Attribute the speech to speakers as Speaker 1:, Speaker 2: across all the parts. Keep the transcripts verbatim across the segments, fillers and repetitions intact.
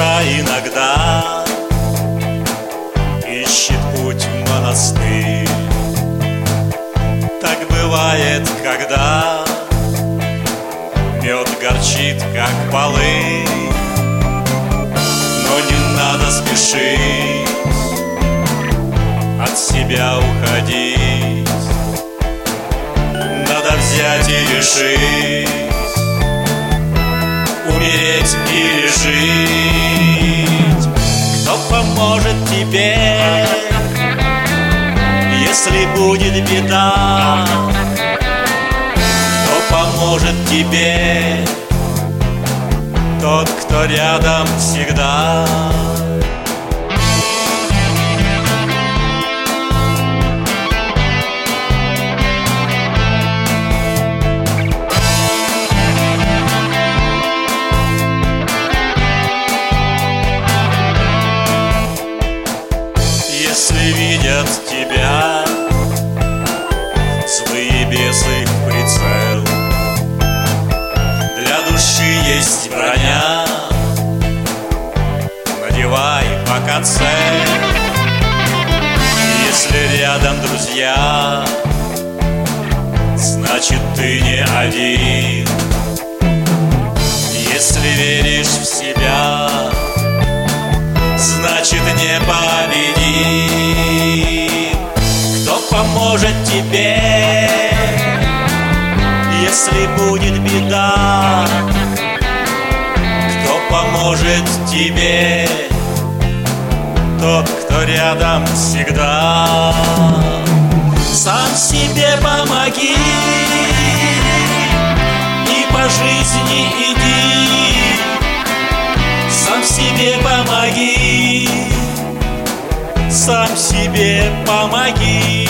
Speaker 1: душа иногда ищет путь в монастырь. Так бывает, когда мед горчит, как полынь. Но не надо спешить от себя уходить. Надо взять и решить, умереть или жить. Кто поможет тебе, если будет беда? Кто поможет тебе? Тот, кто рядом всегда. Если видят тебя злые бесы в прицел, для души есть броня, надевай, пока цель. Если рядом друзья, значит ты не один. Если веришь в себя, значит не победим. Кто поможет тебе, если будет беда? Кто поможет тебе? Тот, кто рядом всегда. Сам себе помоги и по жизни иди. Сам себе помоги, сам себе помоги.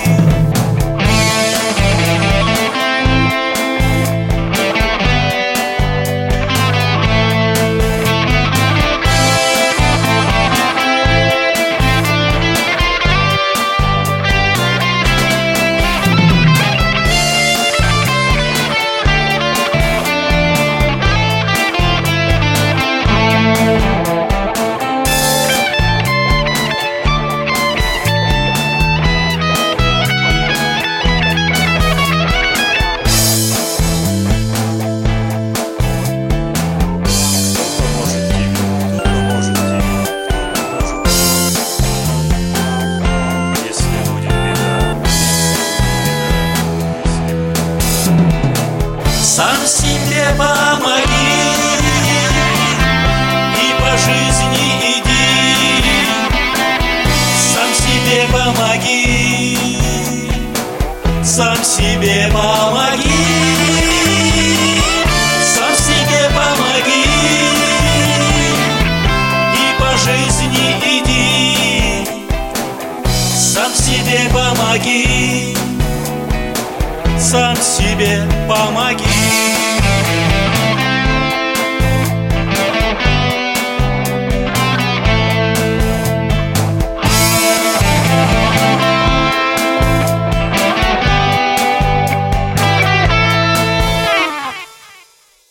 Speaker 1: Сам себе помоги и по жизни иди. Сам себе помоги, сам себе помоги.